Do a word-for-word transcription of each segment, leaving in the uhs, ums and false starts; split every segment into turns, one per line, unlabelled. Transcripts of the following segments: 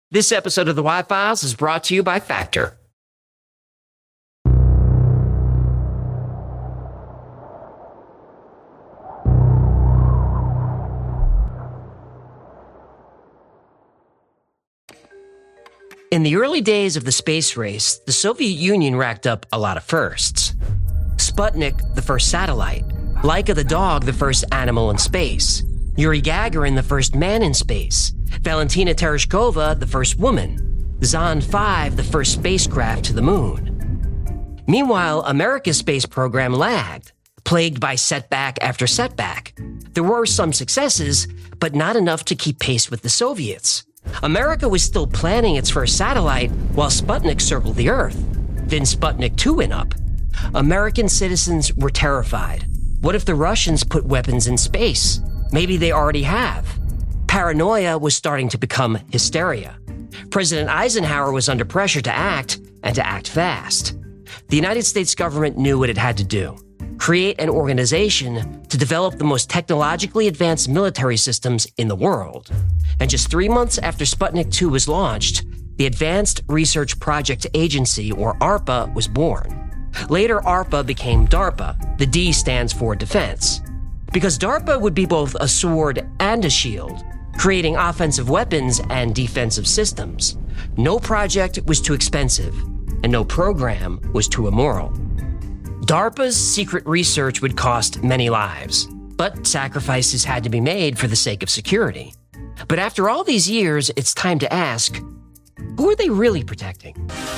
This episode of the Y-Files is brought to you by Factor. In the early days of the space race, the Soviet Union racked up a lot of firsts. Sputnik, the first satellite. Laika the dog, the first animal in space. Yuri Gagarin, the first man in space. Valentina Tereshkova, the first woman. Zond five, the first spacecraft to the moon. Meanwhile, America's space program lagged, plagued by setback after setback. There were some successes, but not enough to keep pace with the Soviets. America was still planning its first satellite while Sputnik circled the Earth. Then Sputnik two went up. American citizens were terrified. What if the Russians put weapons in space? Maybe they already have. Paranoia was starting to become hysteria. President Eisenhower was under pressure to act, and to act fast. The United States government knew what it had to do: create an organization to develop the most technologically advanced military systems in the world. And just three months after Sputnik two was launched, the Advanced Research Project Agency, or ARPA, was born. Later, ARPA became DARPA. The D stands for defense. Because DARPA would be both a sword and a shield, creating offensive weapons and defensive systems. No project was too expensive, and no program was too immoral. DARPA's secret research would cost many lives, but sacrifices had to be made for the sake of security. But after all these years, it's time to ask, who are they really protecting?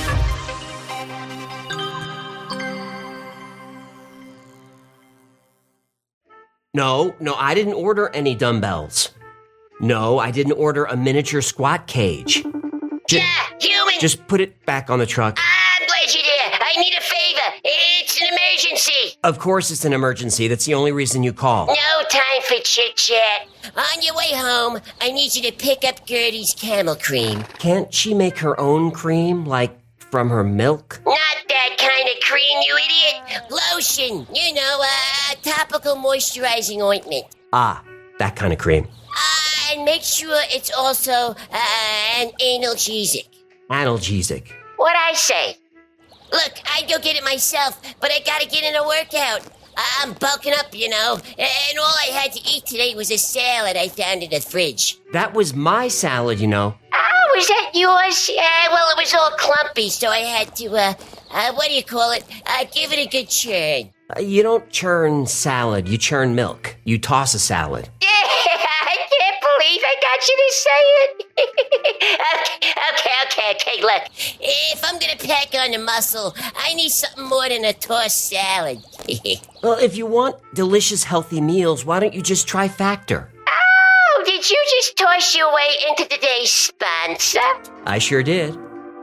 No, no, I didn't order any dumbbells. No, I didn't order a miniature squat cage. J-
yeah, human!
Just put it back on the truck.
I'm glad you're there. I need a favor. It's an emergency.
Of course it's an emergency. That's the only reason you call.
No time for chit-chat. On your way home, I need you to pick up Gertie's camel cream.
Can't she make her own cream, like from her milk?
Not that kind of cream, you idiot. Lotion. You know, a uh, topical moisturizing ointment.
Ah, that kind of cream.
Uh, and make sure it's also uh, an analgesic.
Analgesic.
What'd I say? Look, I'd go get it myself, but I gotta get in a workout. I'm bulking up, you know, and all I had to eat today was a salad I found in the fridge.
That was my salad, you know.
Oh, was that yours? Uh, well, it was all clumpy, so I had to, uh, uh what do you call it? Uh, give it a good churn.
Uh, you don't churn salad, you churn milk. You toss a salad.
Yeah, I can't believe I got you to say it. okay, okay, okay, okay, look. If I'm gonna pack on the muscle, I need something more than a tossed salad.
Well, if you want delicious, healthy meals, why don't you just try Factor?
Oh, did you just toss your way into today's sponsor?
I sure did.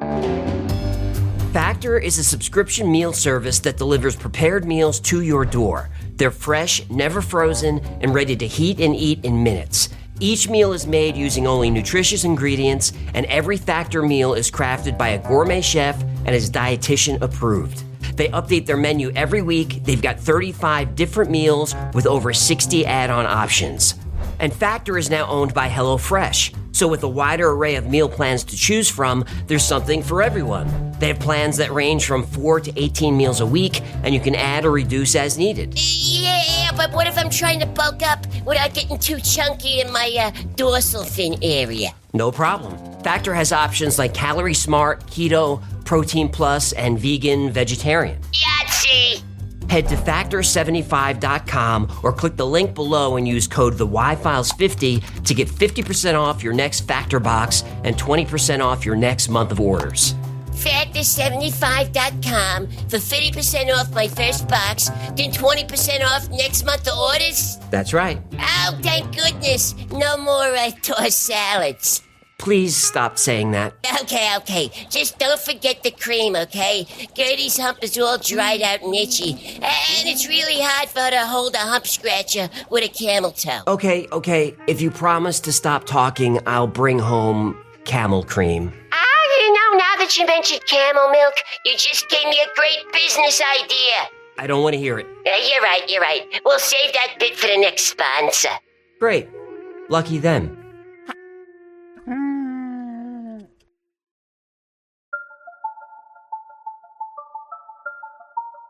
Factor is a subscription meal service that delivers prepared meals to your door. They're fresh, never frozen, and ready to heat and eat in minutes. Each meal is made using only nutritious ingredients, and every Factor meal is crafted by a gourmet chef and is dietitian approved. They update their menu every week. They've got thirty-five different meals with over sixty add-on options. And Factor is now owned by HelloFresh. So with a wider array of meal plans to choose from, there's something for everyone. They have plans that range from four to eighteen meals a week, and you can add or reduce as needed.
Yeah, but what if I'm trying to bulk up without getting too chunky in my uh, dorsal fin area?
No problem. Factor has options like Calorie Smart, Keto, Protein Plus, and Vegan Vegetarian.
Yahtzee!
Head to factor seventy-five dot com or click the link below and use code the Y Files fifty to get fifty percent off your next Factor box and twenty percent off your next month of orders.
factor seventy-five dot com for fifty percent off my first box, then twenty percent off next month of orders?
That's right.
Oh, thank goodness. No more uh, tossed salads.
Please stop saying that.
Okay, okay. Just don't forget the cream, okay? Gertie's hump is all dried out and itchy, and it's really hard for her to hold a hump scratcher with a camel toe.
Okay, okay. If you promise to stop talking, I'll bring home camel cream.
Ah, you know, now that you mentioned camel milk, you just gave me a great business idea.
I don't want to hear it.
Uh, you're right, you're right. We'll save that bit for the next sponsor.
Great. Lucky them.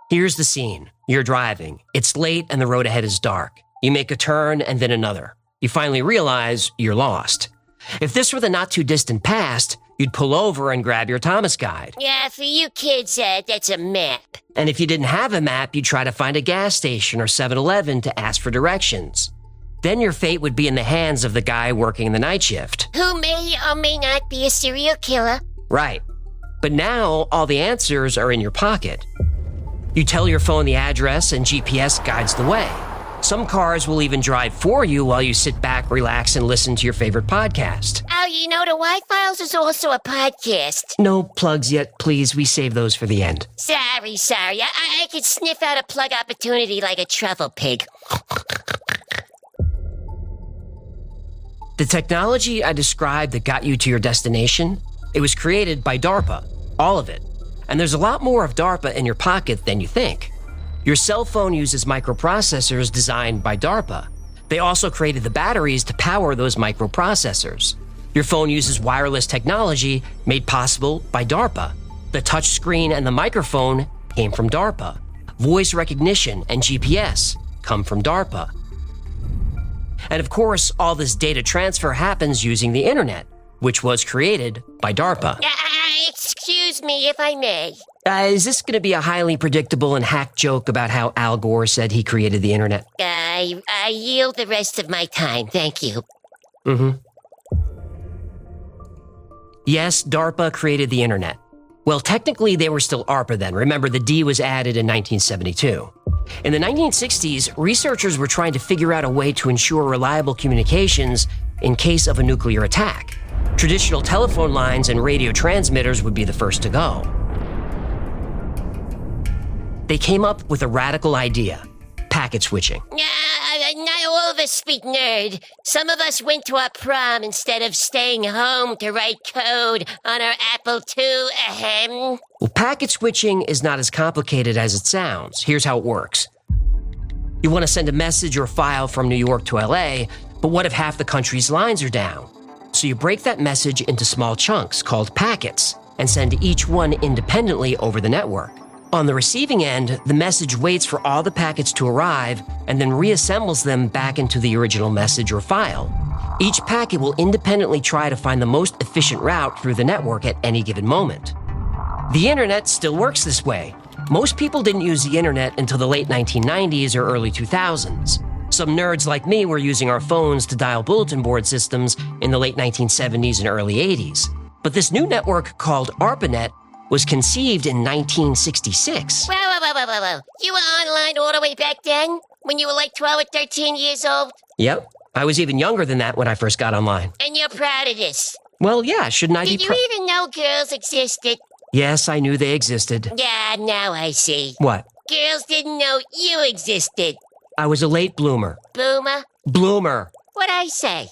Here's the scene. You're driving. It's late and the road ahead is dark. You make a turn and then another. You finally realize you're lost. If this were the not-too-distant past, you'd pull over and grab your Thomas guide.
Yeah, for you kids, uh, that's a map.
And if you didn't have a map, you'd try to find a gas station or seven eleven to ask for directions. Then your fate would be in the hands of the guy working the night shift.
Who may or may not be a serial killer.
Right. But now, all the answers are in your pocket. You tell your phone the address and G P S guides the way. Some cars will even drive for you while you sit back, relax, and listen to your favorite podcast.
Oh, you know, the Y-Files is also a podcast.
No plugs yet, please. We save those for the end.
Sorry, sorry. I, I could sniff out a plug opportunity like a truffle pig.
The technology I described that got you to your destination, it was created by DARPA, all of it. And there's a lot more of DARPA in your pocket than you think. Your cell phone uses microprocessors designed by DARPA. They also created the batteries to power those microprocessors. Your phone uses wireless technology made possible by DARPA. The touchscreen and the microphone came from DARPA. Voice recognition and G P S come from DARPA. And of course, all this data transfer happens using the internet, which was created by DARPA.
Uh, excuse me, if I may.
Uh, is this going to be a highly predictable and hack joke about how Al Gore said he created the internet?
I, I yield the rest of my time, thank you.
Mm-hmm. Yes, DARPA created the internet. Well, technically, they were still ARPA then. Remember, the D was added in nineteen seventy-two. In the nineteen sixties, researchers were trying to figure out a way to ensure reliable communications in case of a nuclear attack. Traditional telephone lines and radio transmitters would be the first to go. They came up with a radical idea: packet switching.
Yeah, not all of us speak nerd. Some of us went to our prom instead of staying home to write code on our Apple two. Ahem.
Well, packet switching is not as complicated as it sounds. Here's how it works. You want to send a message or file from New York to L A, but what if half the country's lines are down? So you break that message into small chunks called packets and send each one independently over the network. On the receiving end, the message waits for all the packets to arrive and then reassembles them back into the original message or file. Each packet will independently try to find the most efficient route through the network at any given moment. The internet still works this way. Most people didn't use the internet until the late nineteen nineties or early two thousands. Some nerds like me were using our phones to dial bulletin board systems in the late nineteen seventies and early eighties. But this new network called ARPANET was conceived in nineteen sixty-six.
Whoa, whoa, whoa, whoa, whoa, whoa. You were online all the way back then? When you were like twelve or thirteen years old?
Yep. I was even younger than that when I first got online.
And you're proud of this?
Well, yeah, shouldn't I
Did
be
you
proud?
even know girls existed?
Yes, I knew they existed.
Yeah, now I see.
What?
Girls didn't know you existed.
I was a late bloomer.
Boomer?
Bloomer.
What'd I say?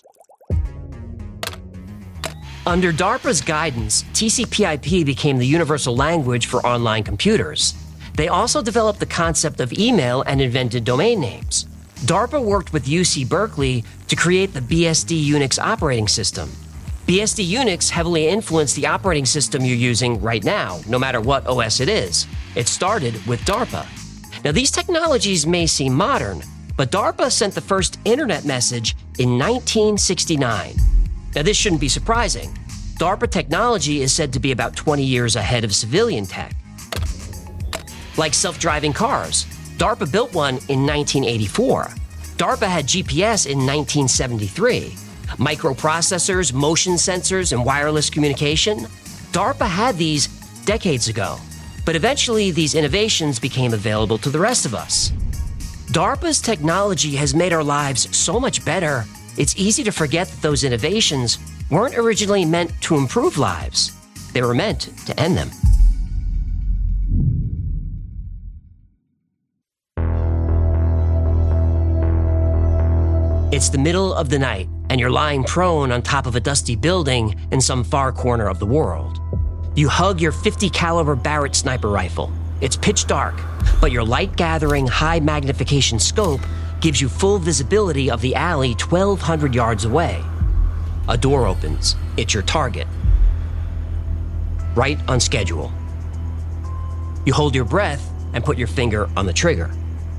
Under DARPA's guidance, T C P I P became the universal language for online computers. They also developed the concept of email and invented domain names. DARPA worked with U C Berkeley to create the B S D Unix operating system. B S D Unix heavily influenced the operating system you're using right now, no matter what O S it is. It started with DARPA. Now, these technologies may seem modern, but DARPA sent the first internet message in nineteen sixty-nine. Now, this shouldn't be surprising. DARPA technology is said to be about twenty years ahead of civilian tech. Like self-driving cars, DARPA built one in nineteen eighty-four. DARPA had G P S in nineteen seventy-three. Microprocessors, motion sensors, and wireless communication. DARPA had these decades ago, but eventually these innovations became available to the rest of us. DARPA's technology has made our lives so much better, it's easy to forget that those innovations weren't originally meant to improve lives. They were meant to end them. It's the middle of the night, and you're lying prone on top of a dusty building in some far corner of the world. You hug your fifty caliber Barrett sniper rifle. It's pitch dark, but your light-gathering, high-magnification scope gives you full visibility of the alley twelve hundred yards away. A door opens. It's your target. Right on schedule. You hold your breath and put your finger on the trigger.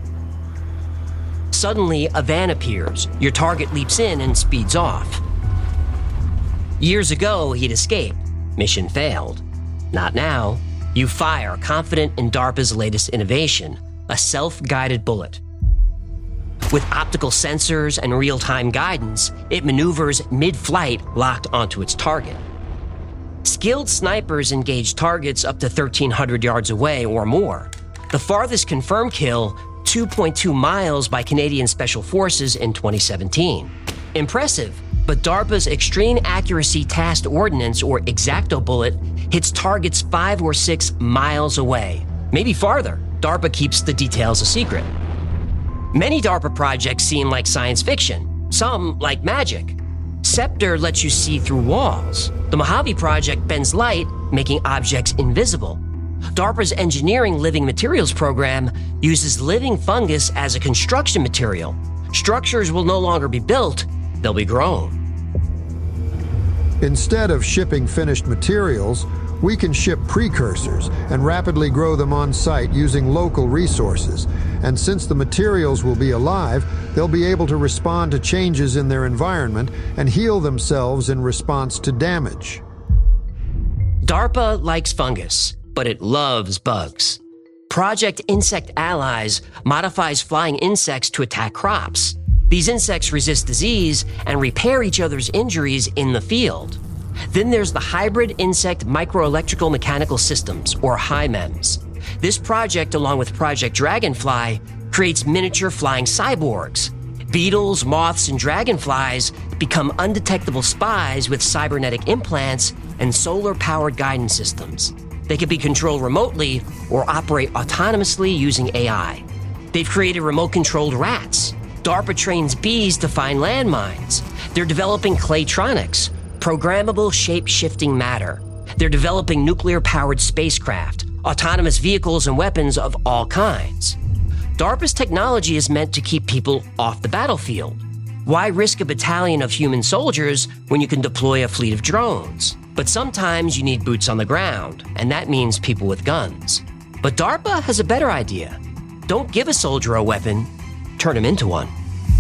Suddenly, a van appears, your target leaps in and speeds off. Years ago, he'd escaped. Mission failed. Not now. You fire, confident in DARPA's latest innovation, a self-guided bullet. With optical sensors and real-time guidance, it maneuvers mid-flight locked onto its target. Skilled snipers engage targets up to thirteen hundred yards away or more. The farthest confirmed kill, two point two miles by Canadian Special Forces in twenty seventeen. Impressive, but DARPA's Extreme Accuracy Tasked Ordnance, or Exacto bullet, hits targets five or six miles away. Maybe farther. DARPA keeps the details a secret. Many DARPA projects seem like science fiction, some like magic. Scepter lets you see through walls. The Mojave Project bends light, making objects invisible. DARPA's Engineering Living Materials program uses living fungus as a construction material. Structures will no longer be built, they'll be grown.
Instead of shipping finished materials, we can ship precursors and rapidly grow them on site using local resources. And since the materials will be alive, they'll be able to respond to changes in their environment and heal themselves in response to damage.
DARPA likes fungus, but it loves bugs. Project Insect Allies modifies flying insects to attack crops. These insects resist disease and repair each other's injuries in the field. Then there's the Hybrid Insect Microelectrical Mechanical Systems, or HIMEMS. This project, along with Project Dragonfly, creates miniature flying cyborgs. Beetles, moths, and dragonflies become undetectable spies with cybernetic implants and solar-powered guidance systems. They can be controlled remotely or operate autonomously using A I. They've created remote-controlled rats. DARPA trains bees to find landmines. They're developing claytronics, programmable shape-shifting matter. They're developing nuclear-powered spacecraft, autonomous vehicles, and weapons of all kinds. DARPA's technology is meant to keep people off the battlefield. Why risk a battalion of human soldiers when you can deploy a fleet of drones? But sometimes you need boots on the ground, and that means people with guns. But DARPA has a better idea. Don't give a soldier a weapon, turn him into one.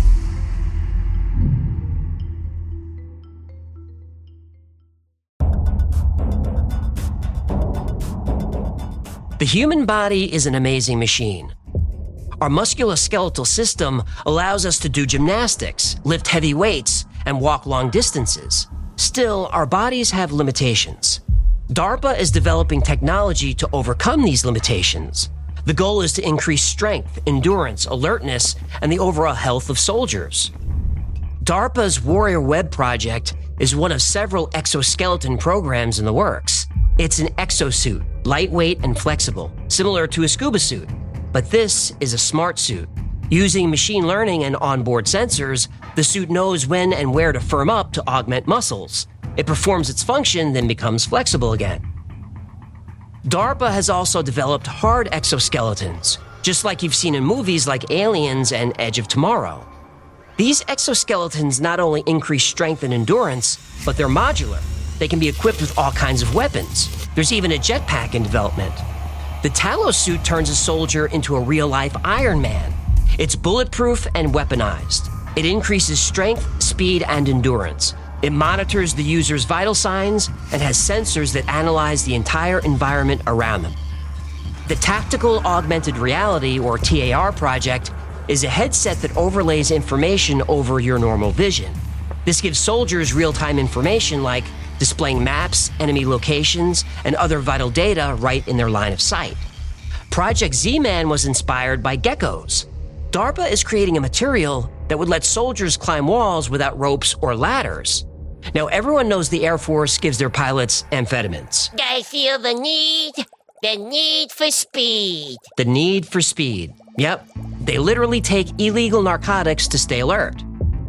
The human body is an amazing machine. Our musculoskeletal system allows us to do gymnastics, lift heavy weights, and walk long distances. Still, our bodies have limitations. DARPA is developing technology to overcome these limitations. The goal is to increase strength, endurance, alertness, and the overall health of soldiers. DARPA's Warrior Web project is one of several exoskeleton programs in the works. It's an exosuit, lightweight and flexible, similar to a scuba suit. But this is a smart suit. Using machine learning and onboard sensors, the suit knows when and where to firm up to augment muscles. It performs its function, then becomes flexible again. DARPA has also developed hard exoskeletons, just like you've seen in movies like Aliens and Edge of Tomorrow. These exoskeletons not only increase strength and endurance, but they're modular. They can be equipped with all kinds of weapons. There's even a jetpack in development. The Talos suit turns a soldier into a real-life Iron Man. It's bulletproof and weaponized. It increases strength, speed, and endurance. It monitors the user's vital signs and has sensors that analyze the entire environment around them. The Tactical Augmented Reality, or T A R project, is a headset that overlays information over your normal vision. This gives soldiers real-time information like displaying maps, enemy locations, and other vital data right in their line of sight. Project Z-Man was inspired by geckos. DARPA is creating a material that would let soldiers climb walls without ropes or ladders. Now, everyone knows the Air Force gives their pilots amphetamines.
I feel the need, the need for speed.
The need for speed. Yep, they literally take illegal narcotics to stay alert.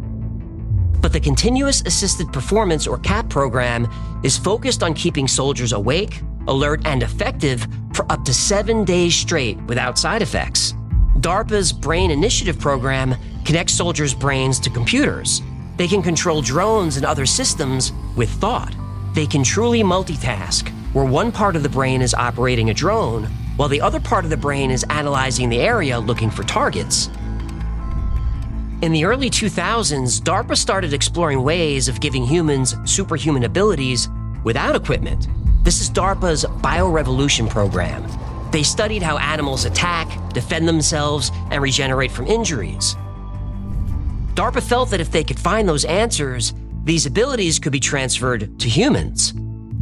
But the Continuous Assisted Performance, or C A P program, is focused on keeping soldiers awake, alert, and effective for up to seven days straight without side effects. DARPA's Brain Initiative program connects soldiers' brains to computers. They can control drones and other systems with thought. They can truly multitask, where one part of the brain is operating a drone, while the other part of the brain is analyzing the area looking for targets. In the early two thousands, DARPA started exploring ways of giving humans superhuman abilities without equipment. This is DARPA's Biorevolution program. They studied how animals attack, defend themselves, and regenerate from injuries. DARPA felt that if they could find those answers, these abilities could be transferred to humans.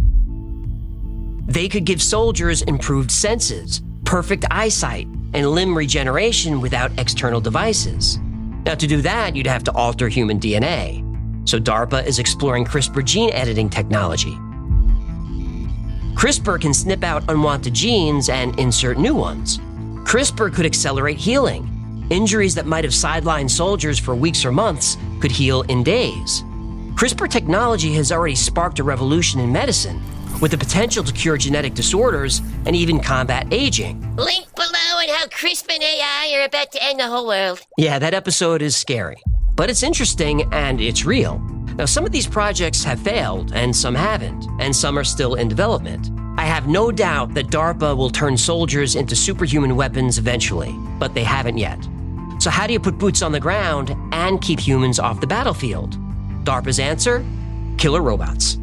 They could give soldiers improved senses, perfect eyesight, and limb regeneration without external devices. Now, to do that, you'd have to alter human D N A. So DARPA is exploring CRISPR gene editing technology. CRISPR can snip out unwanted genes and insert new ones. CRISPR could accelerate healing. Injuries that might have sidelined soldiers for weeks or months could heal in days. CRISPR technology has already sparked a revolution in medicine, with the potential to cure genetic disorders and even combat aging.
Link below on how CRISPR and A I are about to end the whole world.
Yeah, that episode is scary, but it's interesting and it's real. Now, some of these projects have failed and some haven't, and some are still in development. I have no doubt that DARPA will turn soldiers into superhuman weapons eventually, but they haven't yet. So how do you put boots on the ground and keep humans off the battlefield? DARPA's answer? Killer robots.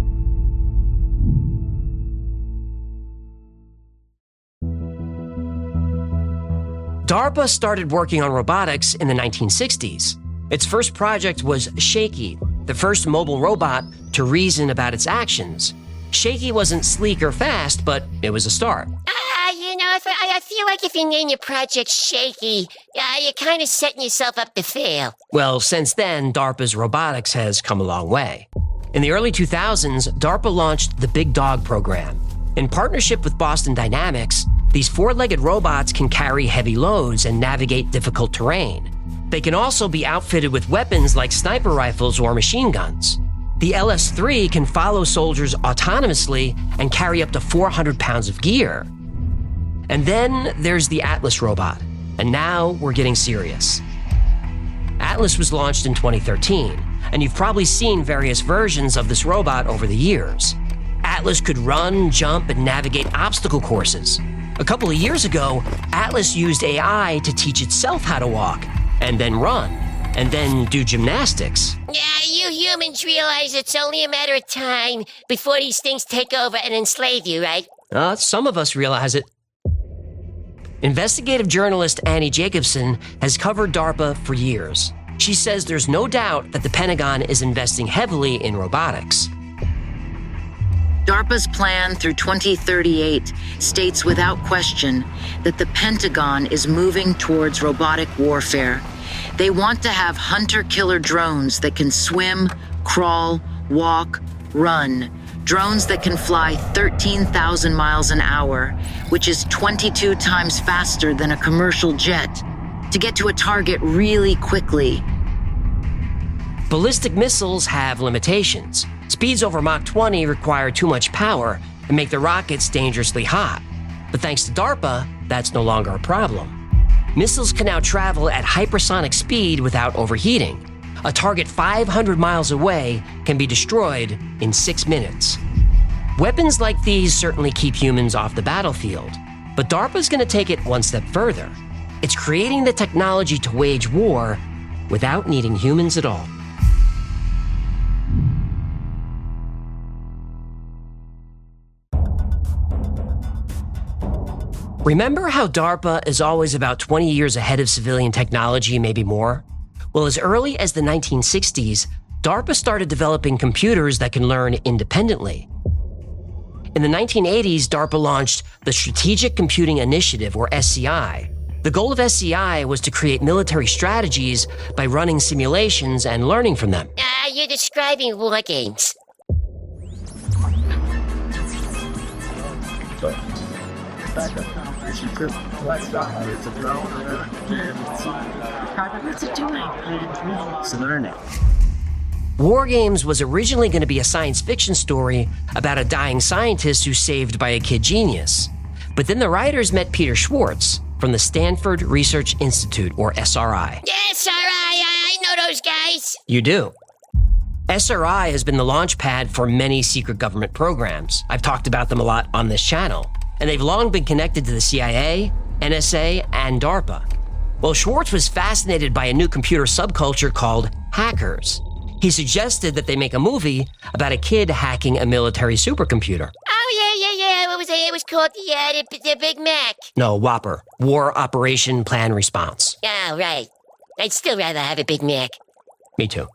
DARPA started working on robotics in the nineteen sixties. Its first project was Shaky, the first mobile robot to reason about its actions. Shaky wasn't sleek or fast, but it was a start.
Ah, you know, if I, I feel like if you name your project Shaky, uh, you're kind of setting yourself up to fail.
Well, since then, DARPA's robotics has come a long way. In the early two thousands, DARPA launched the Big Dog program. In partnership with Boston Dynamics, these four-legged robots can carry heavy loads and navigate difficult terrain. They can also be outfitted with weapons like sniper rifles or machine guns. The L S three can follow soldiers autonomously and carry up to four hundred pounds of gear. And then there's the Atlas robot. And now we're getting serious. Atlas was launched in twenty thirteen, and you've probably seen various versions of this robot over the years. Atlas could run, jump, and navigate obstacle courses. A couple of years ago, Atlas used A I to teach itself how to walk, and then run, and then do gymnastics.
Yeah, you humans realize it's only a matter of time before these things take over and enslave you, right?
Uh, some of us realize it. Investigative journalist Annie Jacobson has covered DARPA for years. She says there's no doubt that the Pentagon is investing heavily in robotics.
DARPA's plan through twenty thirty-eight states without question that the Pentagon is moving towards robotic warfare. They want to have hunter-killer drones that can swim, crawl, walk, run. Drones that can fly thirteen thousand miles an hour, which is twenty-two times faster than a commercial jet, to get to a target really quickly.
Ballistic missiles have limitations. Speeds over Mach twenty require too much power and make the rockets dangerously hot. But thanks to DARPA, that's no longer a problem. Missiles can now travel at hypersonic speed without overheating. A target five hundred miles away can be destroyed in six minutes. Weapons like these certainly keep humans off the battlefield, but DARPA's going to take it one step further. It's creating the technology to wage war without needing humans at all. Remember how DARPA is always about twenty years ahead of civilian technology, maybe more? Well, as early as the nineteen sixties, DARPA started developing computers that can learn independently. In the nineteen eighties, DARPA launched the Strategic Computing Initiative, or S C I. The goal of S C I was to create military strategies by running simulations and learning from them.
Ah, you're describing war games.
What's it doing?
It's learning.
War Games was originally going to be a science fiction story about a dying scientist who's saved by a kid genius. But then the writers met Peter Schwartz from the Stanford Research Institute, or S R I.
Yes, all right, I know those guys.
You do. S R I has been the launch pad for many secret government programs. I've talked about them a lot on this channel. and they've long been connected to the C I A, N S A, and DARPA. Well, Schwartz was fascinated by a new computer subculture called hackers. He suggested that they make a movie about a kid hacking a military supercomputer.
Oh, yeah, yeah, yeah. What was it? It was called the, uh, the, the Big Mac.
No, Whopper. War Operation Plan Response.
Oh, right. I'd still rather have a Big Mac.
Me too.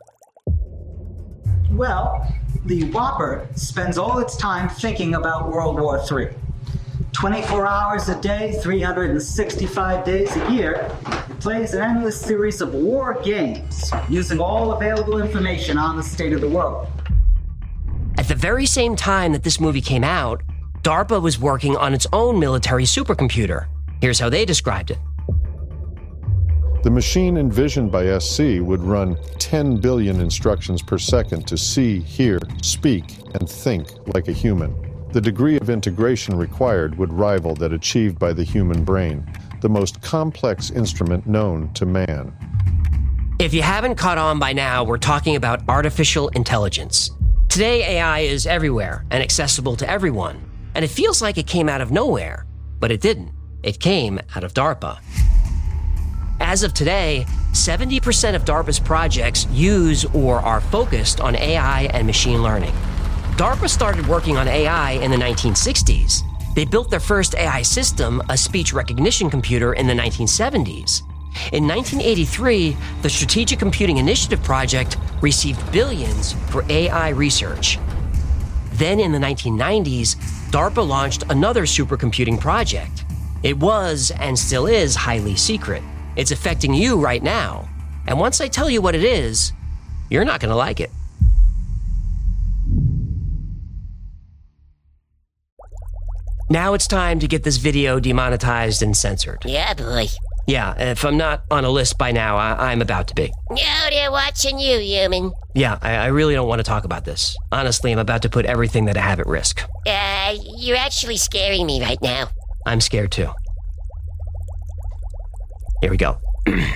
Well, the Whopper spends all its time thinking about World War Three. twenty-four hours a day, three hundred sixty-five days a year, it plays an endless series of war games, using all available information on the state of the world.
At the very same time that this movie came out, DARPA was working on its own military supercomputer. Here's how they described it.
The machine envisioned by S C would run ten billion instructions per second to see, hear, speak, and think like a human. The degree of integration required would rival that achieved by the human brain, the most complex instrument known to man.
If you haven't caught on by now, we're talking about artificial intelligence. Today, A I is everywhere and accessible to everyone, and it feels like it came out of nowhere, but it didn't. It came out of DARPA. As of today, seventy percent of DARPA's projects use or are focused on A I and machine learning. DARPA started working on A I in the nineteen sixties. They built their first A I system, a speech recognition computer, in the nineteen seventies. In nineteen eighty-three, the Strategic Computing Initiative Project received billions for A I research. Then in the nineteen nineties, DARPA launched another supercomputing project. It was, and still is, highly secret. It's affecting you right now. And once I tell you what it is, you're not going to like it. Now it's time to get this video demonetized and censored.
Yeah, boy.
Yeah, if I'm not on a list by now, I- I'm about to be.
No, they're watching you, human.
Yeah, I-, I really don't want to talk about this. Honestly, I'm about to put everything that I have at risk.
Uh, you're actually scaring me right now.
I'm scared too. Here we go.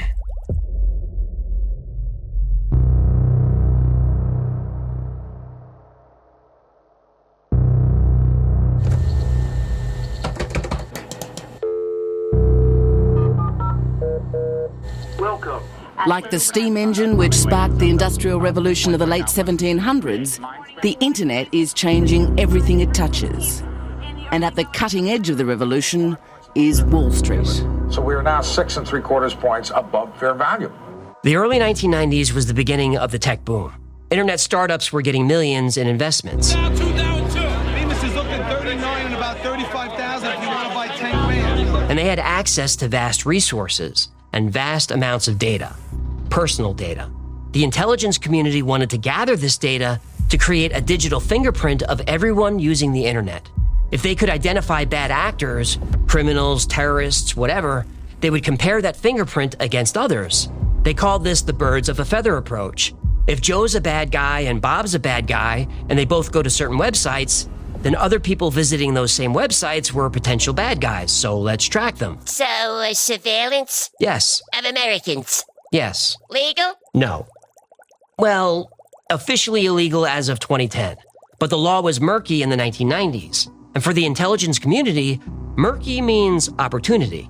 Welcome.
Like the steam engine which sparked the Industrial Revolution of the late seventeen hundreds, the internet is changing everything it touches. And at the cutting edge of the revolution is Wall Street.
So we are now six and three quarters points above fair value.
The early nineteen nineties was the beginning of the tech boom. Internet startups were getting millions in investments.
Down two, down two. Venus is looking thirty-nine and about thirty-five thousand if you want to buy ten grand.
And they had access to vast resources and vast amounts of data, personal data. The intelligence community wanted to gather this data to create a digital fingerprint of everyone using the internet. If they could identify bad actors, criminals, terrorists, whatever, they would compare that fingerprint against others. They called this the birds of a feather approach. If Joe's a bad guy and Bob's a bad guy, and they both go to certain websites, then other people visiting those same websites were potential bad guys, so let's track them.
So, uh, surveillance?
Yes.
Of Americans?
Yes.
Legal?
No. Well, officially illegal as of twenty ten, but the law was murky in the nineteen nineties. And for the intelligence community, murky means opportunity.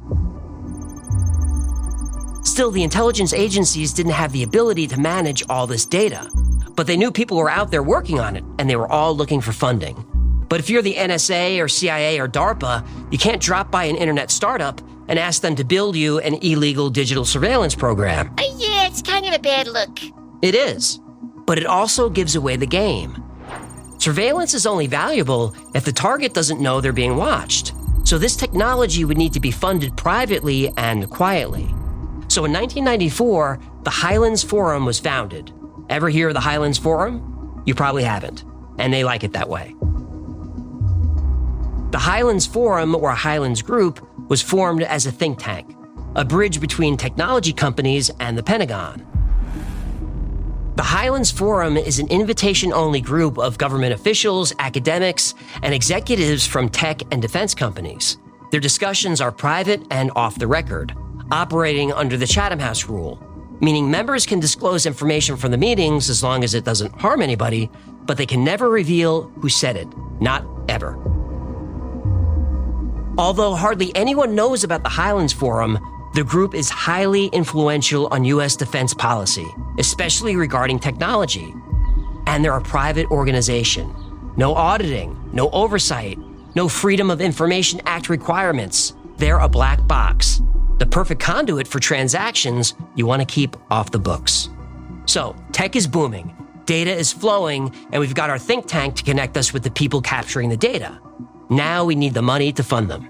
Still, the intelligence agencies didn't have the ability to manage all this data, but they knew people were out there working on it, and they were all looking for funding. But if you're the N S A or C I A or DARPA, you can't drop by an internet startup and ask them to build you an illegal digital surveillance program.
Uh, yeah, it's kind of a bad look.
It is, but it also gives away the game. Surveillance is only valuable if the target doesn't know they're being watched. So this technology would need to be funded privately and quietly. So in nineteen ninety-four, the Highlands Forum was founded. Ever hear of the Highlands Forum? You probably haven't, and they like it that way. The Highlands Forum, or Highlands Group, was formed as a think tank, a bridge between technology companies and the Pentagon. The Highlands Forum is an invitation-only group of government officials, academics, and executives from tech and defense companies. Their discussions are private and off the record, operating under the Chatham House rule, meaning members can disclose information from the meetings as long as it doesn't harm anybody, but they can never reveal who said it. Not ever. Although hardly anyone knows about the Highlands Forum, the group is highly influential on U S defense policy, especially regarding technology. And they're a private organization. No auditing, no oversight, no Freedom of Information Act requirements. They're a black box, the perfect conduit for transactions you want to keep off the books. So, tech is booming, data is flowing, and we've got our think tank to connect us with the people capturing the data. Now we need the money to fund them.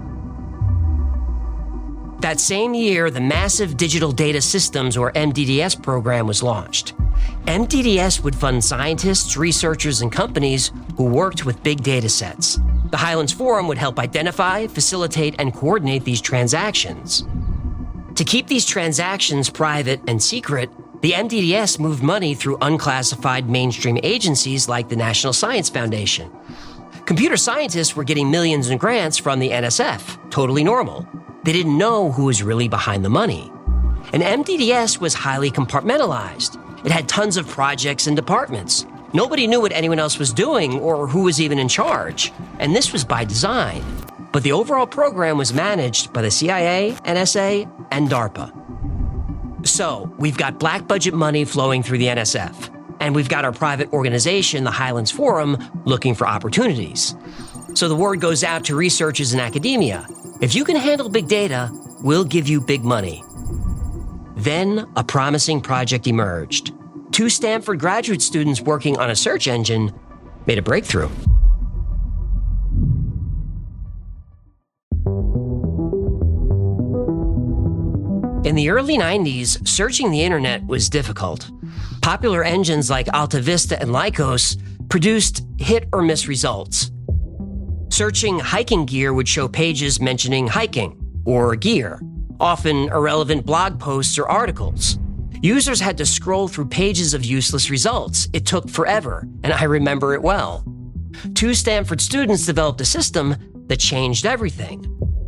That same year, the Massive Digital Data Systems, or M D D S program, was launched. M D D S would fund scientists, researchers, and companies who worked with big data sets. The Highlands Forum would help identify, facilitate, and coordinate these transactions. To keep these transactions private and secret, the M D D S moved money through unclassified mainstream agencies like the National Science Foundation. Computer scientists were getting millions in grants from the N S F, totally normal. They didn't know who was really behind the money. And M D D S was highly compartmentalized. It had tons of projects and departments. Nobody knew what anyone else was doing or who was even in charge. And this was by design. But the overall program was managed by the C I A, N S A, and DARPA. So, we've got black budget money flowing through the N S F. And we've got our private organization, the Highlands Forum, looking for opportunities. So the word goes out to researchers in academia. If you can handle big data, we'll give you big money. Then a promising project emerged. Two Stanford graduate students working on a search engine made a breakthrough. In the early nineties, searching the internet was difficult. Popular engines like AltaVista and Lycos produced hit or miss results. Searching hiking gear would show pages mentioning hiking or gear, often irrelevant blog posts or articles. Users had to scroll through pages of useless results. It took forever, and I remember it well. Two Stanford students developed a system that changed everything.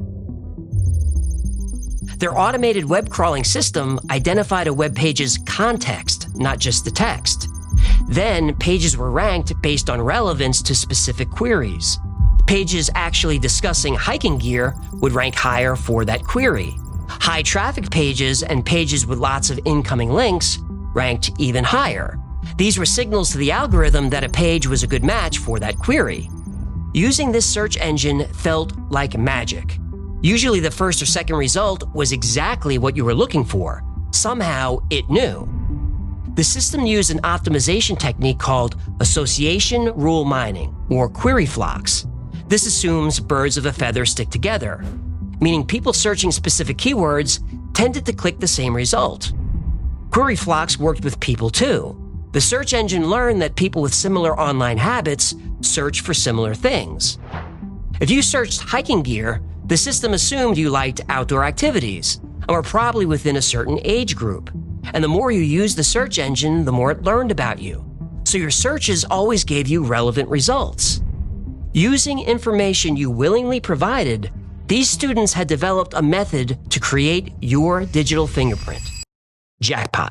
Their automated web crawling system identified a web page's context, not just the text. Then, pages were ranked based on relevance to specific queries. Pages actually discussing hiking gear would rank higher for that query. High traffic pages and pages with lots of incoming links ranked even higher. These were signals to the algorithm that a page was a good match for that query. Using this search engine felt like magic. Usually the first or second result was exactly what you were looking for. Somehow it knew. The system used an optimization technique called association rule mining, or query flocks. This assumes birds of a feather stick together, meaning people searching specific keywords tended to click the same result. Query flocks worked with people too. The search engine learned that people with similar online habits search for similar things. If you searched hiking gear, the system assumed you liked outdoor activities and were probably within a certain age group. And the more you used the search engine, the more it learned about you. So your searches always gave you relevant results. Using information you willingly provided, these students had developed a method to create your digital fingerprint. Jackpot.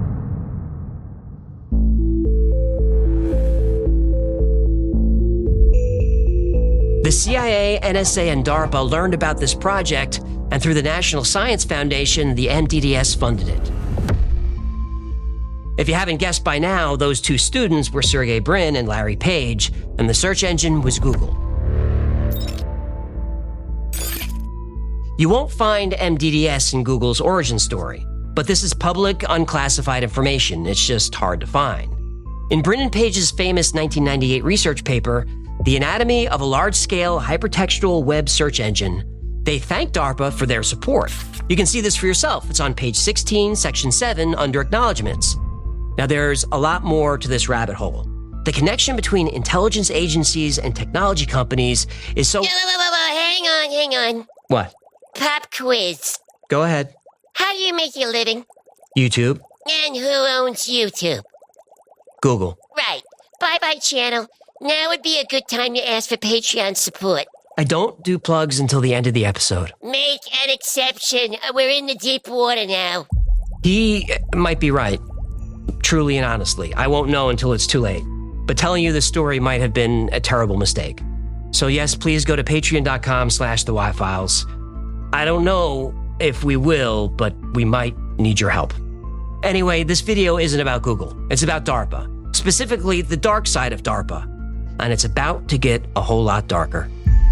The C I A, N S A, and DARPA learned about this project, and through the National Science Foundation, the M D D S funded it. If you haven't guessed by now, those two students were Sergey Brin and Larry Page, and the search engine was Google. You won't find M D D S in Google's origin story, but this is public, unclassified information. It's just hard to find. In Brin and Page's famous nineteen ninety-eight research paper, The Anatomy of a Large-Scale Hypertextual Web Search Engine, they thanked DARPA for their support. You can see this for yourself. It's on page sixteen, section seven, under Acknowledgements. Now, there's a lot more to this rabbit hole. The connection between intelligence agencies and technology companies is so...
Whoa, whoa, whoa, whoa, hang on, hang on.
What?
Pop quiz.
Go ahead.
How do you make your living?
YouTube.
And who owns YouTube?
Google.
Right. Bye-bye, channel. Now would be a good time to ask for Patreon support.
I don't do plugs until the end of the episode.
Make an exception. We're in the deep water now.
He might be right. Truly and honestly. I won't know until it's too late. But telling you this story might have been a terrible mistake. So yes, please go to patreon.com slash the Y-Files. I don't know if we will, but we might need your help. Anyway, this video isn't about Google. It's about DARPA, specifically the dark side of DARPA. And it's about to get a whole lot darker.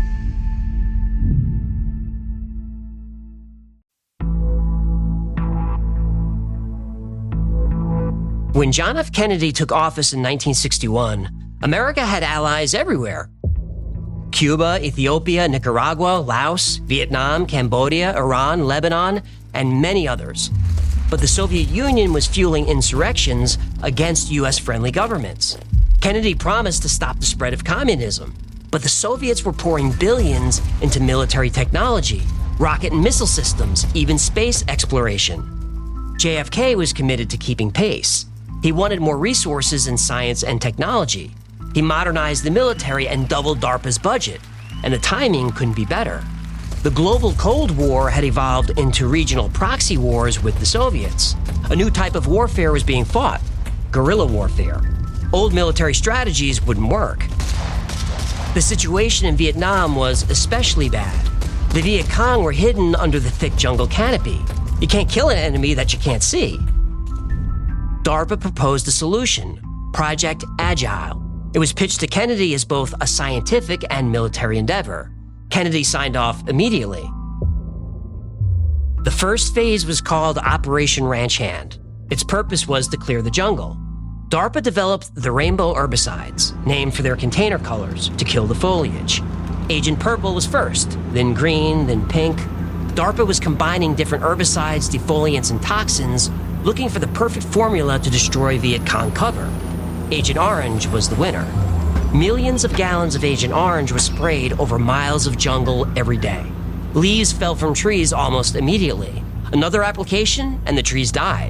When John F. Kennedy took office in nineteen sixty-one, America had allies everywhere. Cuba, Ethiopia, Nicaragua, Laos, Vietnam, Cambodia, Iran, Lebanon, and many others. But the Soviet Union was fueling insurrections against U S-friendly governments. Kennedy promised to stop the spread of communism, but the Soviets were pouring billions into military technology, rocket and missile systems, even space exploration. J F K was committed to keeping pace. He wanted more resources in science and technology. He modernized the military and doubled DARPA's budget, and the timing couldn't be better. The global Cold War had evolved into regional proxy wars with the Soviets. A new type of warfare was being fought, guerrilla warfare. Old military strategies wouldn't work. The situation in Vietnam was especially bad. The Viet Cong were hidden under the thick jungle canopy. You can't kill an enemy that you can't see. DARPA proposed a solution, Project Agile. It was pitched to Kennedy as both a scientific and military endeavor. Kennedy signed off immediately. The first phase was called Operation Ranch Hand. Its purpose was to clear the jungle. DARPA developed the rainbow herbicides, named for their container colors, to kill the foliage. Agent Purple was first, then green, then pink. DARPA was combining different herbicides, defoliants, and toxins, looking for the perfect formula to destroy Viet Cong cover. Agent Orange was the winner. Millions of gallons of Agent Orange were sprayed over miles of jungle every day. Leaves fell from trees almost immediately. Another application, and the trees died.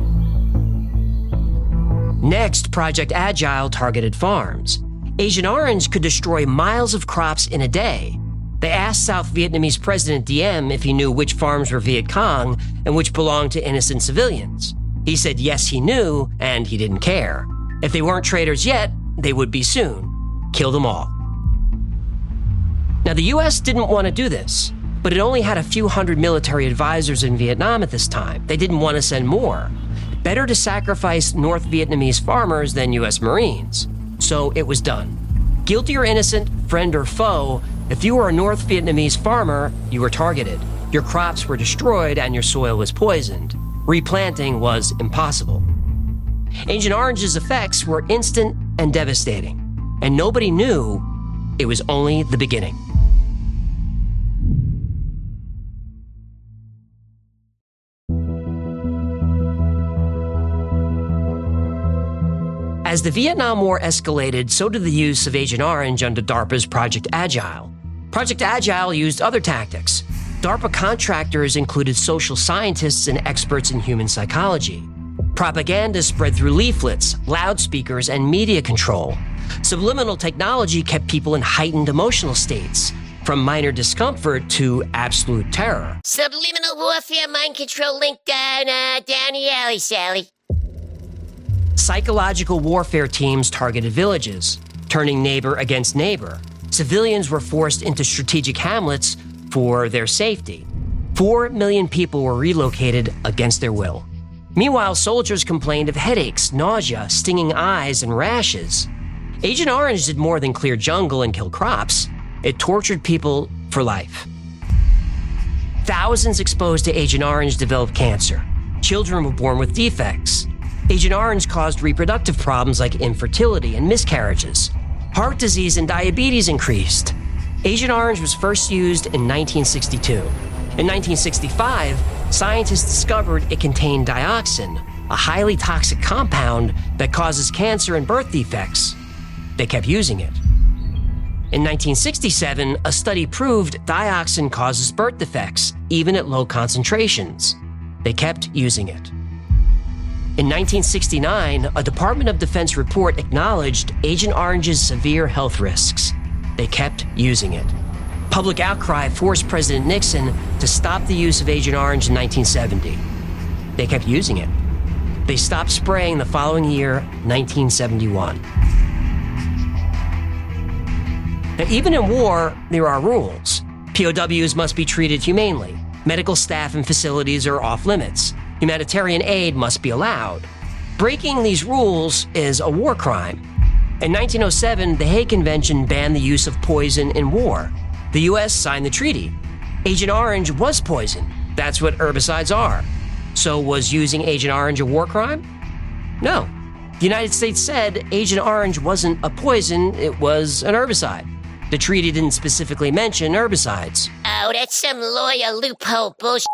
Next, Project Agile targeted farms. Agent Orange could destroy miles of crops in a day. They asked South Vietnamese President Diem if he knew which farms were Viet Cong and which belonged to innocent civilians. He said yes, he knew, and he didn't care. If they weren't traitors yet, they would be soon. Kill them all. Now, the U S didn't want to do this, but it only had a few hundred military advisors in Vietnam at this time. They didn't want to send more. Better to sacrifice North Vietnamese farmers than U S Marines. So it was done. Guilty or innocent, friend or foe, if you were a North Vietnamese farmer, you were targeted. Your crops were destroyed and your soil was poisoned. Replanting was impossible. Agent Orange's effects were instant and devastating, and nobody knew it was only the beginning. As the Vietnam War escalated, so did the use of Agent Orange under DARPA's Project Agile. Project Agile used other tactics. DARPA contractors included social scientists and experts in human psychology. Propaganda spread through leaflets, loudspeakers, and media control. Subliminal technology kept people in heightened emotional states, from minor discomfort to absolute terror.
Subliminal warfare, mind control link down, uh, down the alley, Sally.
Psychological warfare teams targeted villages, turning neighbor against neighbor. Civilians were forced into strategic hamlets for their safety. Four million people were relocated against their will. Meanwhile, soldiers complained of headaches, nausea, stinging eyes, and rashes. Agent Orange did more than clear jungle and kill crops. It tortured people for life. Thousands exposed to Agent Orange developed cancer. Children were born with defects. Agent Orange caused reproductive problems like infertility and miscarriages. Heart disease and diabetes increased. Agent Orange was first used in nineteen sixty-two. In nineteen sixty-five, scientists discovered it contained dioxin, a highly toxic compound that causes cancer and birth defects. They kept using it. In nineteen sixty-seven, a study proved dioxin causes birth defects, even at low concentrations. They kept using it. In nineteen sixty-nine, a Department of Defense report acknowledged Agent Orange's severe health risks. They kept using it. Public outcry forced President Nixon to stop the use of Agent Orange in nineteen seventy. They kept using it. They stopped spraying the following year, nineteen seventy-one. Now, even in war, there are rules. P O Ws must be treated humanely. Medical staff and facilities are off limits. Humanitarian aid must be allowed. Breaking these rules is a war crime. In nineteen oh seven, the Hague Convention banned the use of poison in war. The U S signed the treaty. Agent Orange was poison. That's what herbicides are. So was using Agent Orange a war crime? No. The United States said Agent Orange wasn't a poison, it was an herbicide. The treaty didn't specifically mention herbicides.
Oh, that's some lawyer loophole bullshit.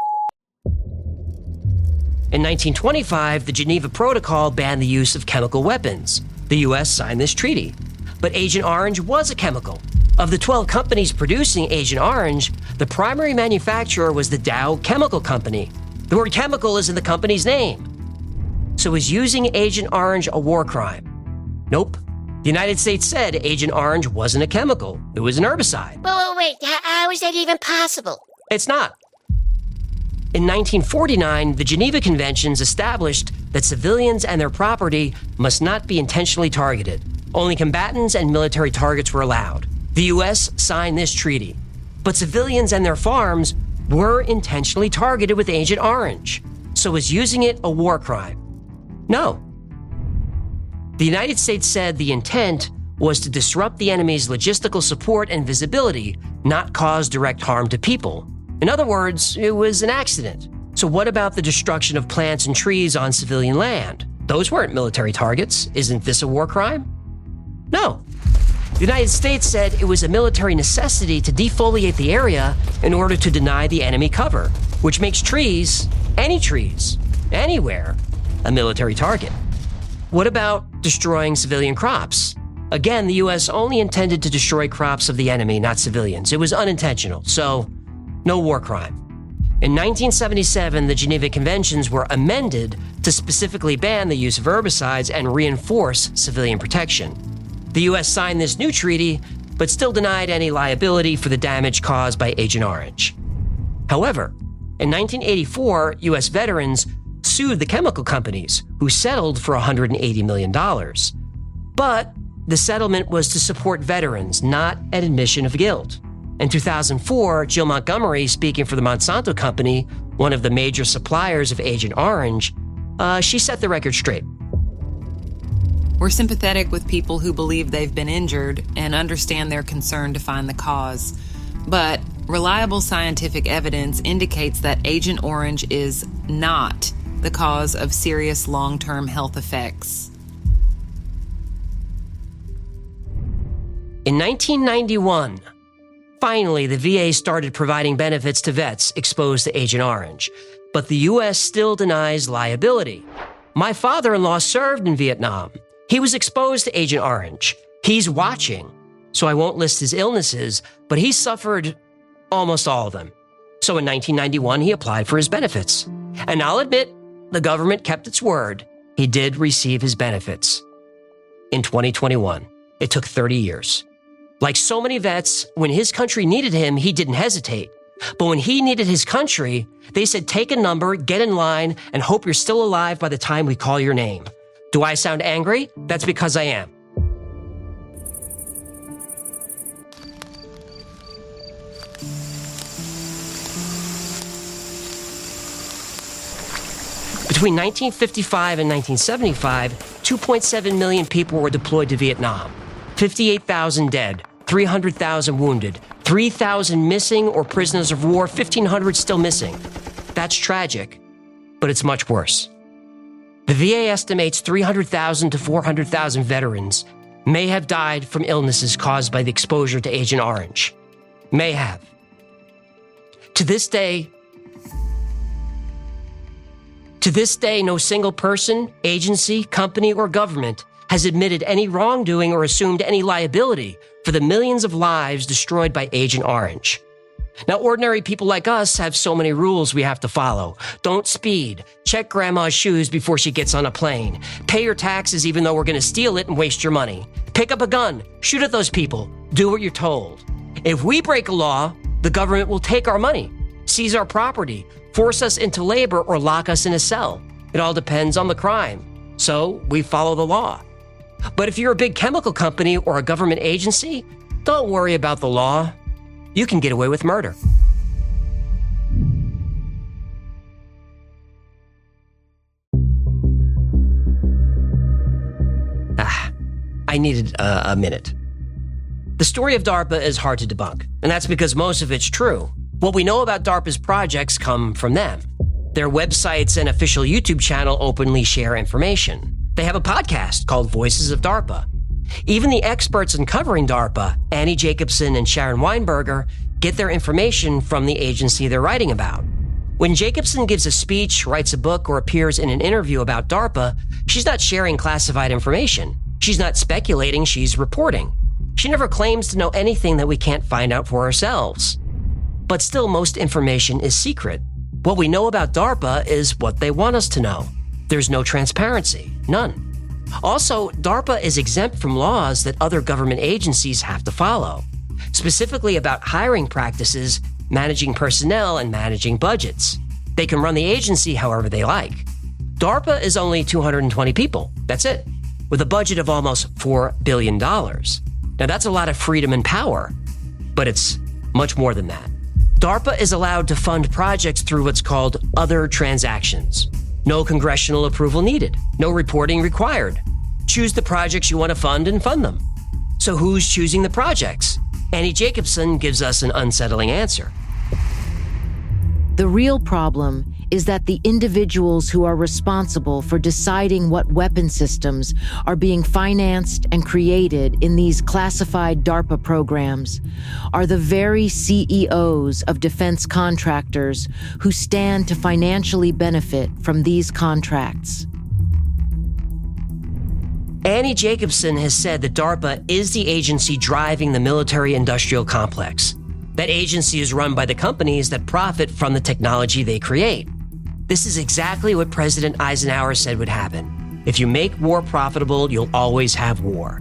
In nineteen twenty-five, the Geneva Protocol banned the use of chemical weapons. The U S signed this treaty. But Agent Orange was a chemical. Of the twelve companies producing Agent Orange, the primary manufacturer was the Dow Chemical Company. The word chemical is in the company's name. So is using Agent Orange a war crime? Nope. The United States said Agent Orange wasn't a chemical. It was an herbicide.
Whoa, wait, wait. How, how is that even possible?
It's not. In nineteen forty-nine, the Geneva Conventions established that civilians and their property must not be intentionally targeted. Only combatants and military targets were allowed. The U S signed this treaty. But civilians and their farms were intentionally targeted with Agent Orange. So is using it a war crime? No. The United States said the intent was to disrupt the enemy's logistical support and visibility, not cause direct harm to people. In other words, it was an accident. So what about the destruction of plants and trees on civilian land? Those weren't military targets. Isn't this a war crime? No. The United States said it was a military necessity to defoliate the area in order to deny the enemy cover, which makes trees, any trees, anywhere, a military target. What about destroying civilian crops? Again, the U S only intended to destroy crops of the enemy, not civilians. It was unintentional, so no war crime. In nineteen seventy-seven, the Geneva Conventions were amended to specifically ban the use of herbicides and reinforce civilian protection. The U S signed this new treaty, but still denied any liability for the damage caused by Agent Orange. However, in nineteen eighty-four, U S veterans sued the chemical companies, who settled for one hundred eighty million dollars. But the settlement was to support veterans, not an admission of guilt. In two thousand four, Jill Montgomery, speaking for the Monsanto Company, one of the major suppliers of Agent Orange, uh, she set the record straight.
We're sympathetic with people who believe they've been injured and understand their concern to find the cause. But reliable scientific evidence indicates that Agent Orange is not the cause of serious long-term health effects.
In nineteen ninety-one, finally, the V A started providing benefits to vets exposed to Agent Orange, but the U S still denies liability. My father-in-law served in Vietnam. He was exposed to Agent Orange. He's watching, so I won't list his illnesses, but he suffered almost all of them. So in nineteen ninety-one, he applied for his benefits. And I'll admit, the government kept its word. He did receive his benefits. In twenty twenty-one, it took thirty years. Like so many vets, when his country needed him, he didn't hesitate. But when he needed his country, they said, take a number, get in line, and hope you're still alive by the time we call your name. Do I sound angry? That's because I am. Between nineteen fifty-five and nineteen seventy-five, two point seven million people were deployed to Vietnam. fifty-eight thousand dead, three hundred thousand wounded, three thousand missing or prisoners of war, fifteen hundred still missing. That's tragic, but it's much worse. The V A estimates three hundred thousand to four hundred thousand veterans may have died from illnesses caused by the exposure to Agent Orange. May have. To this day, to this day, no single person, agency, company, or government has admitted any wrongdoing or assumed any liability for the millions of lives destroyed by Agent Orange. Now, ordinary people like us have so many rules we have to follow. Don't speed. Check grandma's shoes before she gets on a plane. Pay your taxes even though we're going to steal it and waste your money. Pick up a gun. Shoot at those people. Do what you're told. If we break a law, the government will take our money, seize our property, force us into labor, or lock us in a cell. It all depends on the crime. So we follow the law. But if you're a big chemical company or a government agency, Don't worry about the law. You can get away with murder. Ah, I needed a, a minute. The story of DARPA is hard to debunk, and that's because most of it's true. What we know about DARPA's projects come from them. Their websites and official YouTube channel openly share information. They have a podcast called Voices of DARPA. Even the experts in covering DARPA, Annie Jacobsen and Sharon Weinberger, get their information from the agency they're writing about. When Jacobsen gives a speech, writes a book, or appears in an interview about DARPA, she's not sharing classified information. She's not speculating, she's reporting. She never claims to know anything that we can't find out for ourselves. But still, most information is secret. What we know about DARPA is what they want us to know. There's no transparency, none. Also, DARPA is exempt from laws that other government agencies have to follow, specifically about hiring practices, managing personnel, and managing budgets. They can run the agency however they like. DARPA is only two hundred twenty people, that's it, with a budget of almost four billion dollars. Now that's a lot of freedom and power, but it's much more than that. DARPA is allowed to fund projects through what's called other transactions. No congressional approval needed. No reporting required. Choose the projects you want to fund and fund them. So who's choosing the projects? Annie Jacobsen gives us an unsettling answer.
The real problem is that the individuals who are responsible for deciding what weapon systems are being financed and created in these classified DARPA programs are the very C E Os of defense contractors who stand to financially benefit from these contracts.
Annie Jacobsen has said that DARPA is the agency driving the military-industrial complex. That agency is run by the companies that profit from the technology they create. This is exactly what President Eisenhower said would happen. If you make war profitable, you'll always have war.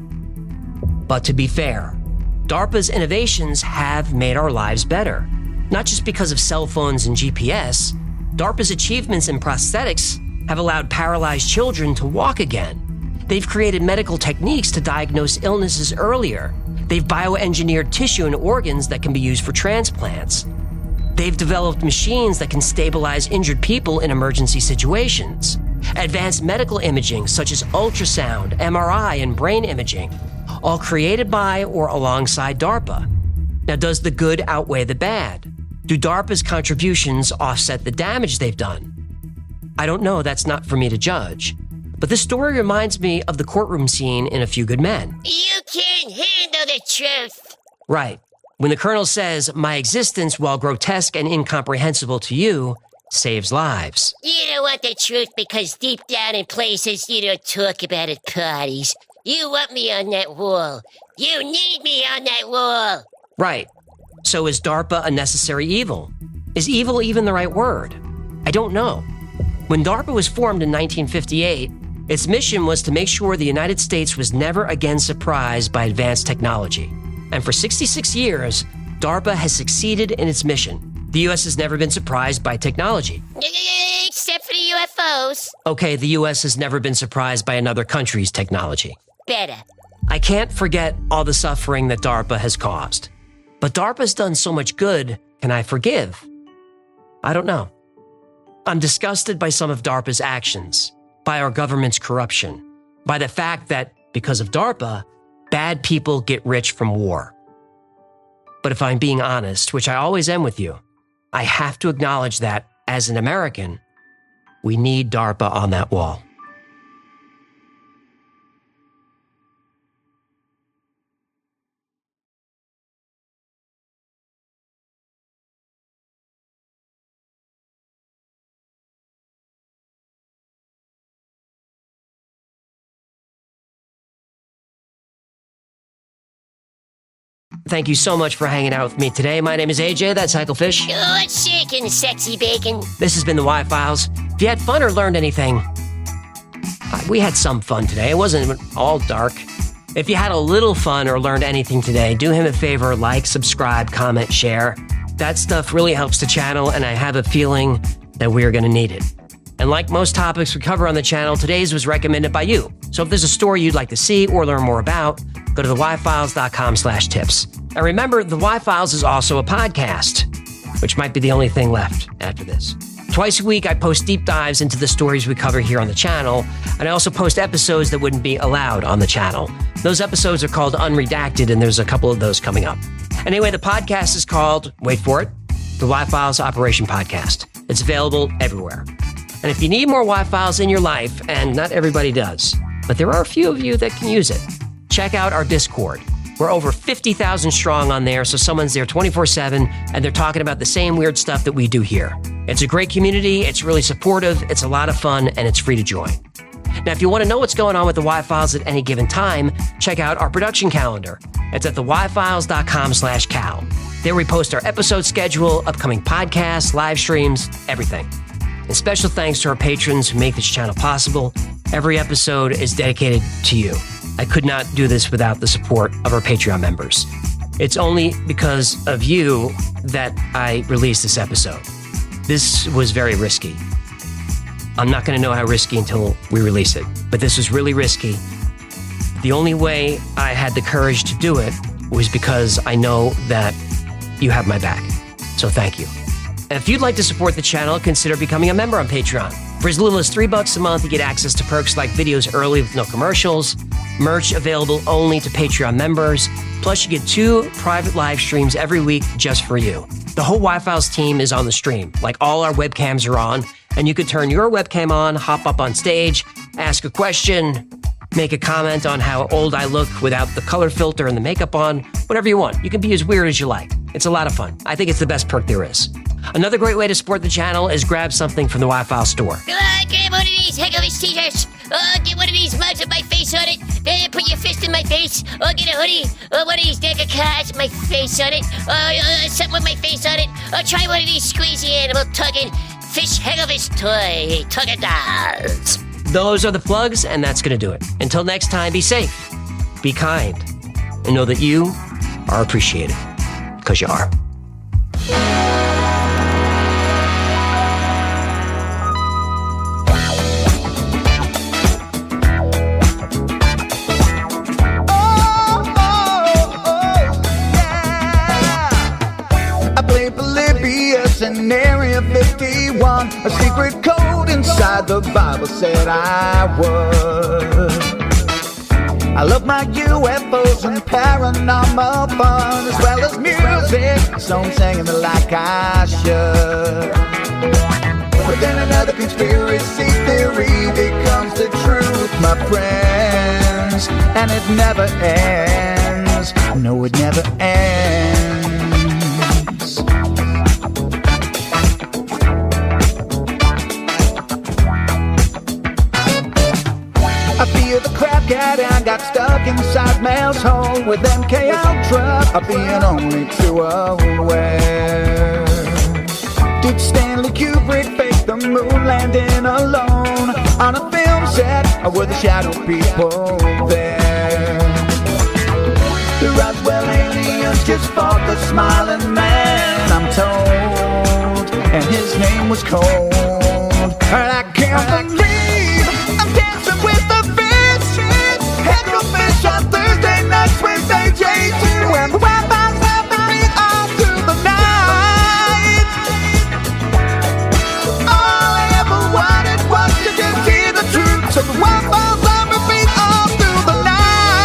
But to be fair, DARPA's innovations have made our lives better. Not just because of cell phones and G P S. DARPA's achievements in prosthetics have allowed paralyzed children to walk again. They've created medical techniques to diagnose illnesses earlier. They've bioengineered tissue and organs that can be used for transplants. They've developed machines that can stabilize injured people in emergency situations. Advanced medical imaging such as ultrasound, M R I, and brain imaging, all created by or alongside DARPA. Now, does the good outweigh the bad? Do DARPA's contributions offset the damage they've done? I don't know, that's not for me to judge. But this story reminds me of the courtroom scene in A Few Good Men.
You can't handle the truth.
Right. When the colonel says, my existence, while grotesque and incomprehensible to you, saves lives.
You don't want the truth because deep down in places you don't talk about at parties. You want me on that wall. You need me on that wall.
Right. So is DARPA a necessary evil? Is evil even the right word? I don't know. When DARPA was formed in nineteen fifty-eight, its mission was to make sure the United States was never again surprised by advanced technology. And for sixty-six years, DARPA has succeeded in its mission. The U S has never been surprised by technology.
Except for the U F Os.
Okay, the U S has never been surprised by another country's technology.
Better.
I can't forget all the suffering that DARPA has caused. But DARPA's done so much good, can I forgive? I don't know. I'm disgusted by some of DARPA's actions, by our government's corruption, by the fact that, because of DARPA, bad people get rich from war. But if I'm being honest, which I always am with you, I have to acknowledge that, as an American, we need DARPA on that wall. Thank you so much for hanging out with me today. My name is A J, that's Hecklefish.
What's shaking, sexy bacon?
This has been the Y-Files. If you had fun or learned anything, uh, we had some fun today. It wasn't all dark. If you had a little fun or learned anything today, do him a favor, like, subscribe, comment, share. That stuff really helps the channel, and I have a feeling that we're going to need it. And like most topics we cover on the channel, today's was recommended by you. So if there's a story you'd like to see or learn more about, go to the y files dot com slash tips. And remember, the Y-Files is also a podcast, which might be the only thing left after this. Twice a week, I post deep dives into the stories we cover here on the channel, and I also post episodes that wouldn't be allowed on the channel. Those episodes are called Unredacted, and there's a couple of those coming up. Anyway, the podcast is called, wait for it, the Y-Files Operation Podcast. It's available everywhere. And if you need more Y-Files in your life, and not everybody does, but there are a few of you that can use it, check out our Discord. We're over fifty thousand strong on there, so someone's there twenty-four seven, and they're talking about the same weird stuff that we do here. It's a great community, it's really supportive, it's a lot of fun, and it's free to join. Now, if you want to know what's going on with the Y-Files at any given time, check out our production calendar. It's at the y files dot com slash cal. There we post our episode schedule, upcoming podcasts, live streams, everything. And special thanks to our patrons who make this channel possible. Every episode is dedicated to you. I could not do this without the support of our Patreon members. It's only because of you that I released this episode. This was very risky. I'm not going to know how risky until we release it, but this was really risky. The only way I had the courage to do it was because I know that you have my back. So thank you. And if you'd like to support the channel, consider becoming a member on Patreon. For as little as three bucks a month, you get access to perks like videos early with no commercials, merch available only to Patreon members, plus you get two private live streams every week just for you. The whole Y-Files team is on the stream, like all our webcams are on, and you could turn your webcam on, hop up on stage, ask a question, make a comment on how old I look without the color filter and the makeup on, whatever you want. You can be as weird as you like. It's a lot of fun. I think it's the best perk there is. Another great way to support the channel is grab something from the Y-Files store.
Uh, grab one of these Heckovis t-shirts. Uh, get one of these mugs with my face on it. Then put your fist in my face. Or get a hoodie. Or one of these deck of cards with my face on it. Or uh, something with my face on it. Or try one of these squeezy animal tugging fish Heckovis toy tugger dolls.
Those are the plugs, and that's going to do it. Until next time, be safe, be kind, and know that you are appreciated. Because you are.
In Area fifty-one, a secret code inside the Bible said I would. I love my U F Os and paranormal fun, as well as music, so I'm singing it like I should. But then another conspiracy theory becomes the truth, my friends, and it never ends. No, it never ends. I feel the crap cat and got stuck inside Mel's hole with M K Ultra, of being only too aware. Did Stanley Kubrick fake the moon landing alone on a film set, or were the shadow people there? The Roswell aliens just fought the smiling man, I'm told, and his name was Cold. And I can't believe I'm dancing with the fish. Heckofish on Thursday nights with A J two, and the Wi-Fi's helping me all through the night. All I ever wanted was to just hear the truth, so the Wi-Fi's on repeat all through the night.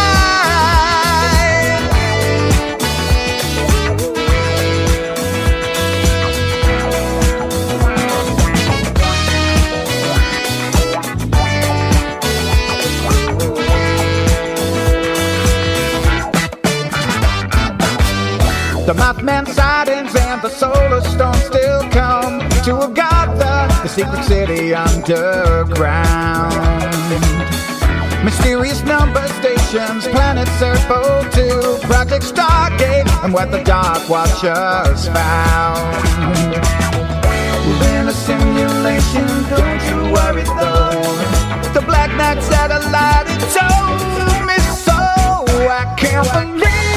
The Mothman sightings and the solar storm still come to Agatha, the secret city underground. Mysterious number stations, planet Serpo two, Project Stargate, and what the Dark Watchers found. We're in a simulation, don't you worry though. The Black Knight satellite, it told me so. I can't believe